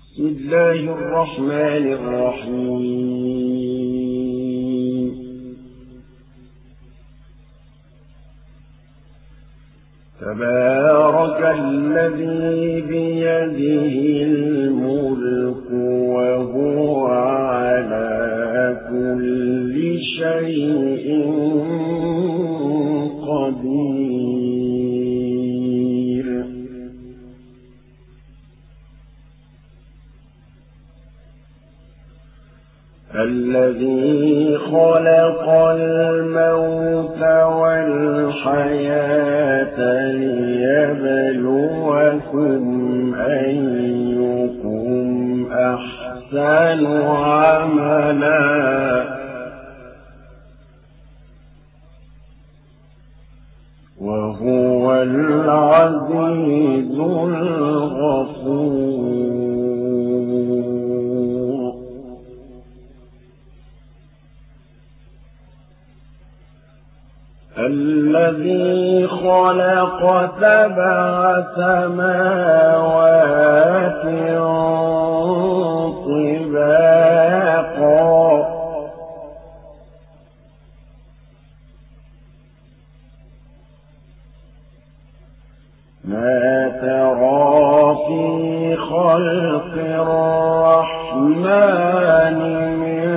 بسم الله الرحمن الرحيم تبارك الذي بيده الملك وهو على كل شيء قدير الذي خلق الموت والحياة ليبلوكم أيكم أحسن عملا وهو العزيز الغفور الذي خلق 7 سماوات طباقا ما ترى في خلق الرحمن من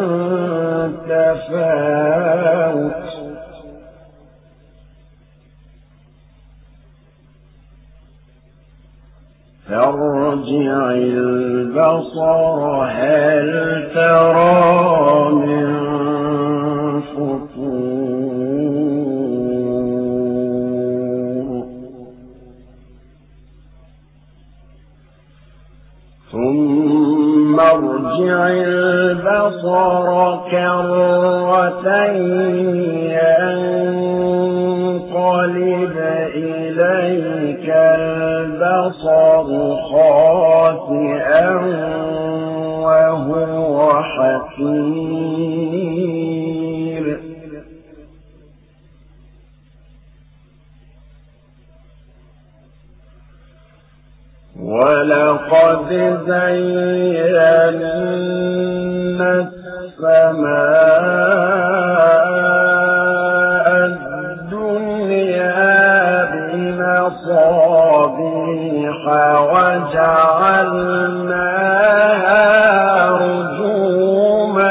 تفاوت فارجع البصر هل ترى من فطور ثم ارجع البصر كرتين ينقلب إليك البصر خاسئا وهو حسير ولقد زينا السماء الدنيا بمصابيح وجعلناها رجوما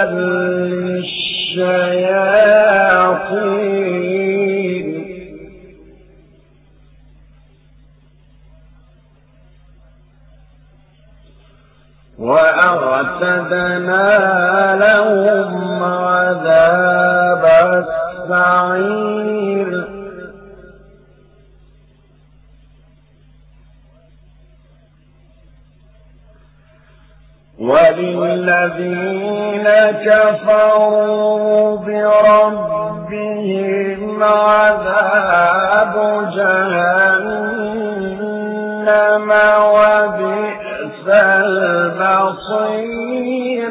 للشياطين وأعتدنا لهم عذاب السعير وللذين كفروا بربهم عذاب جهنم وبئس المصير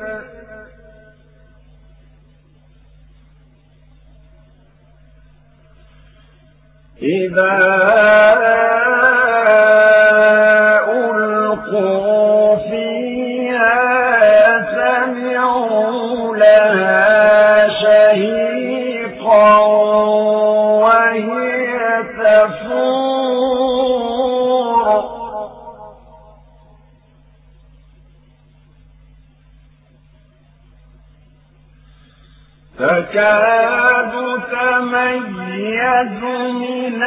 إذا ألقوا فيها سمعوا لها شهيقا وهي تفور تكاد تميز من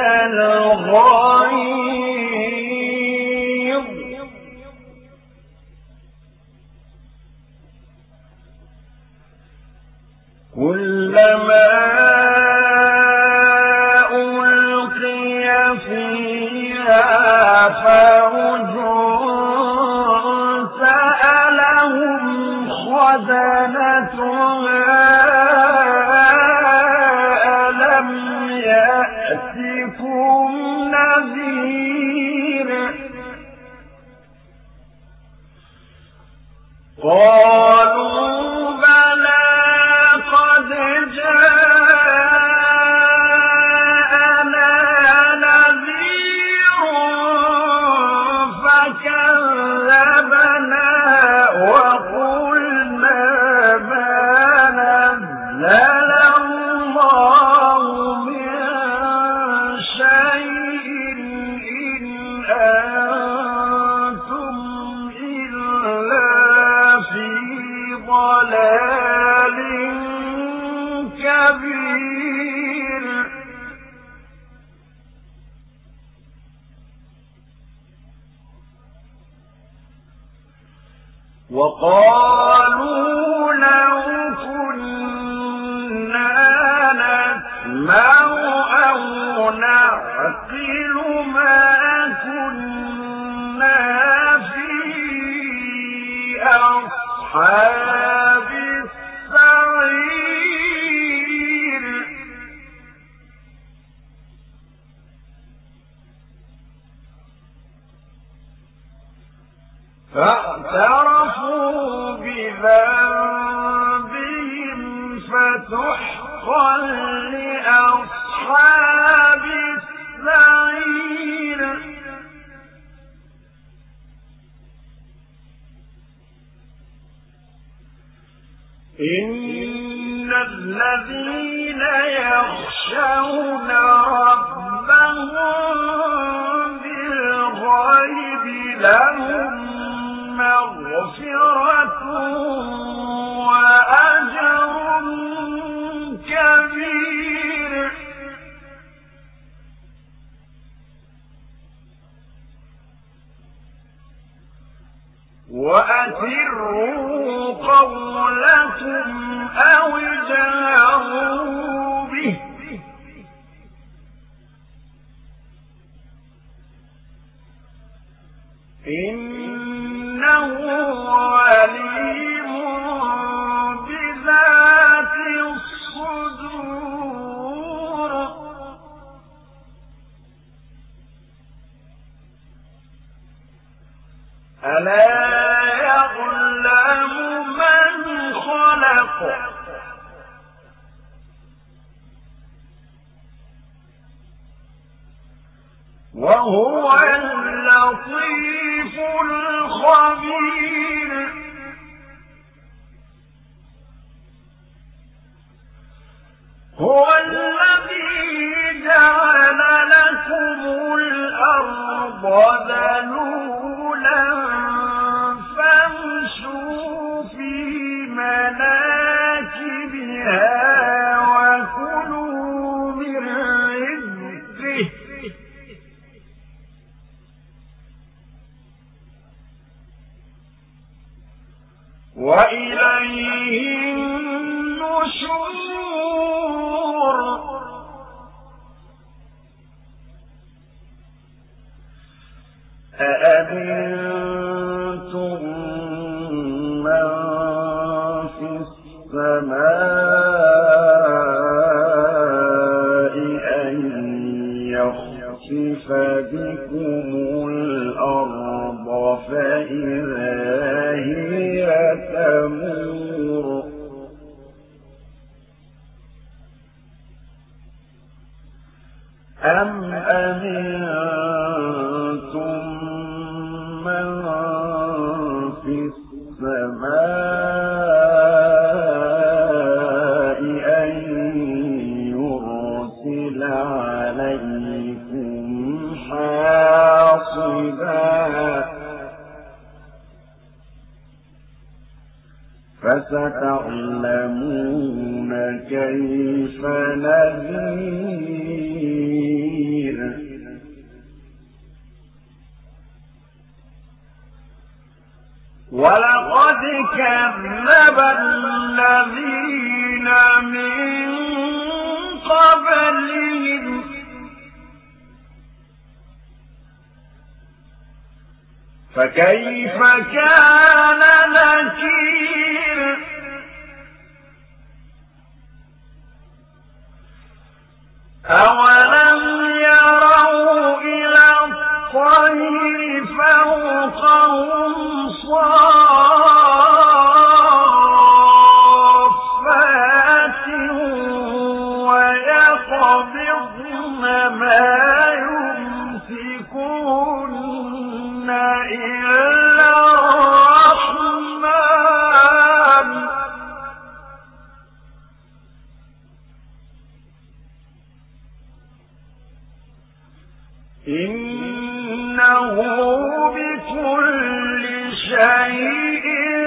الغيظ كلما ألقي فيها فوج سألهم خزنتها ألم يأتكم نذير قالوا بلى قد جاءنا نذير فكذبنا وقالوا لو كنا نسمع أو نعقل ما كنا في أصحاب السعير فاعترفوا بذنبهم فتحقا لأصحاب السعير إن الذين يخشون ربهم بالغيب لهم مغفرة وأجر كبير وأسروا قولكم أو اجهروا به إنه عليم بذات الصدور ألا يعلم من خلق وهو اللطيف الخبير هو الذي جعل لكم الأرض ذلولا فامشوا في مناكبها وكلوا من رزقه وإليه النشور أأمنتم من في السماء أن يخسف بكم الأرض فإذا هي تمور أم أمنتم من في السماء أن يرسل عليكم حاصبا فستعلمون كيف نذير ولقد كذب الذين من قبلهم فكيف كان نكير أولم يروا إلى الطير فوقهم صافات ويقبضن ما يمسكون إلا الرحمن إنه بكل شيء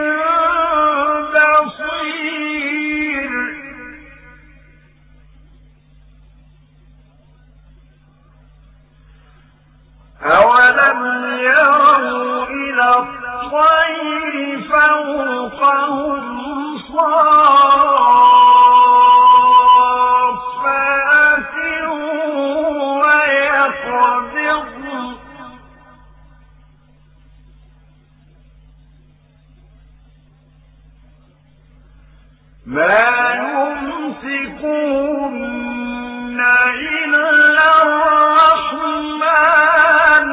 بصير أولم يروا إلى الطير فوقهم صافات ويقبضن ما يمسكون إلا الرحمن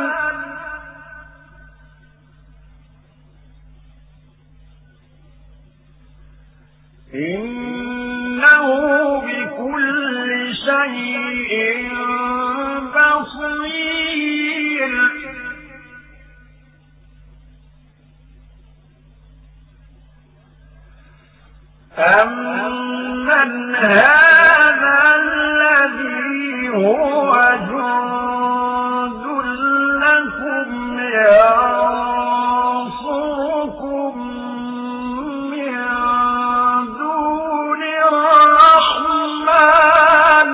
إنه بكل شيء بصير أمن هذا الذي هو جند لكم ينصركم من دون الرحمن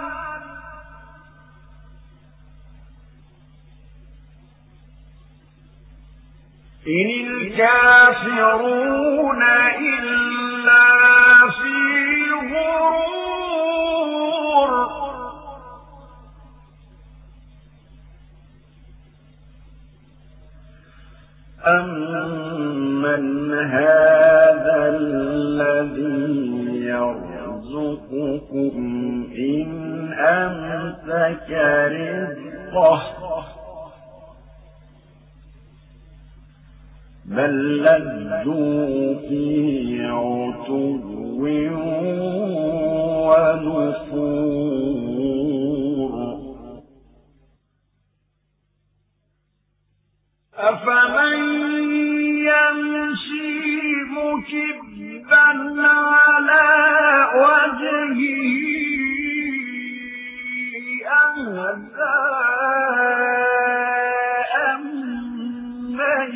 إن الكافرون إلا في غرور أمن هذا الذي يرزقكم إن أمسك رزقه بل لجوا في عتو ونفور أفمن يمشي مكبا على وجهه أهدى أمن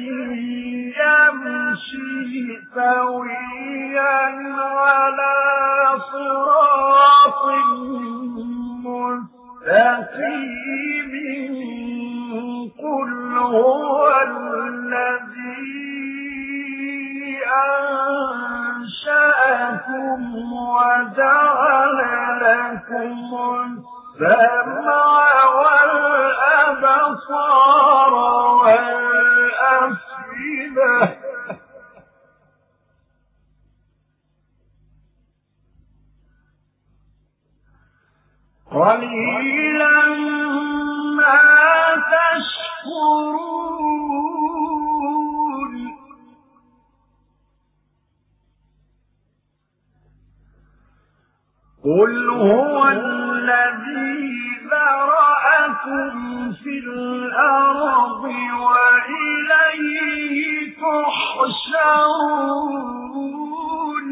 يمشي سويا على صراط مستقيم قل هو الذي أنشأكم وجعل لكم السمع والأبصار والأفئدة قليلا ما تشكرون قل هو الذي ذرأكم في الأرض وإليه تحشرون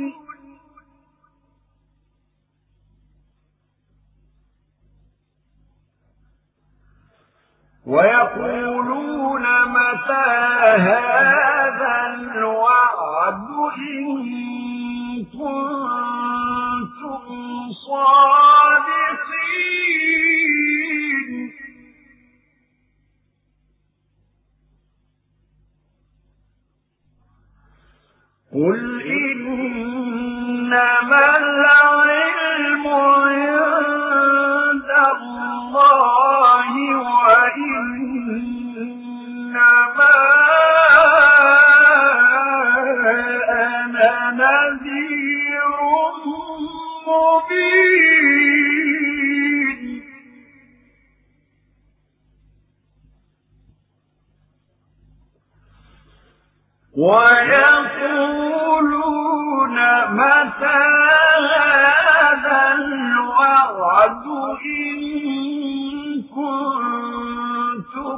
ويقولون متى هذا الوعد إن كنتم صادقين قل إنما العلم عند الله وإنما أنا نذير مبين ويقولون متى هذا الوعد إن كنتم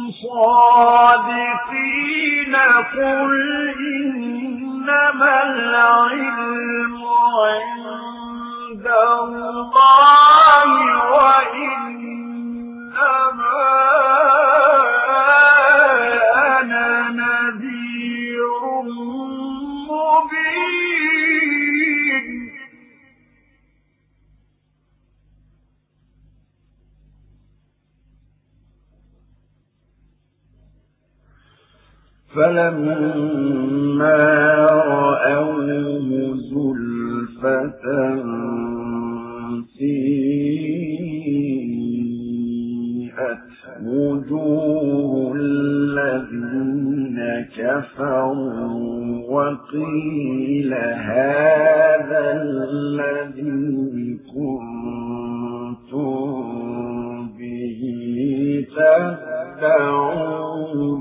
صادقين قل إنما العلم عند الله وإنما أنا نذير مبين فلما رأوه زلفة سيئت وجوه الذين كفروا وقيل هذا الذي كنتم به تدعون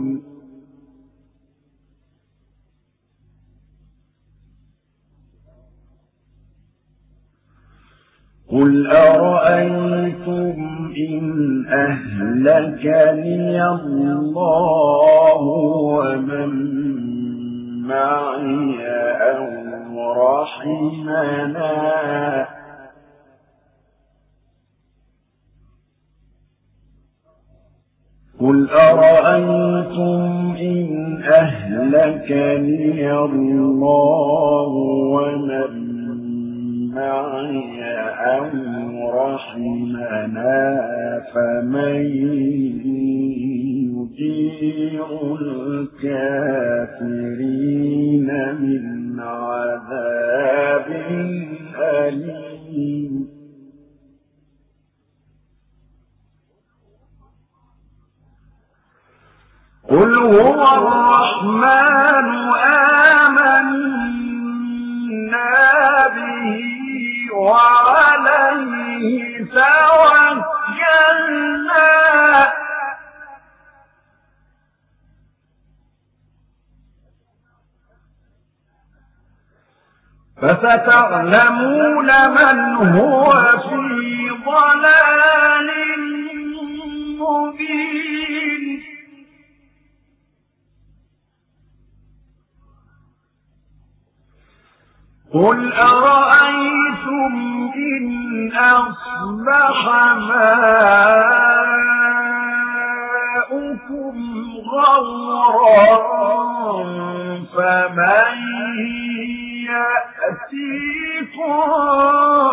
قل أرأيتم إن أهلكني الله ومن معي أو رحمنا قل أرأيتم إن أهلكني الله ومن معي أو رحمنا فمن يجير الكافرين من عذاب أليم قل هو الرحمن آمنا به وعليه توكلنا فستعلمون من هو في ضلال مبين قل أرأيتم إن أصبح ماؤكم غورا فمن يأتيكم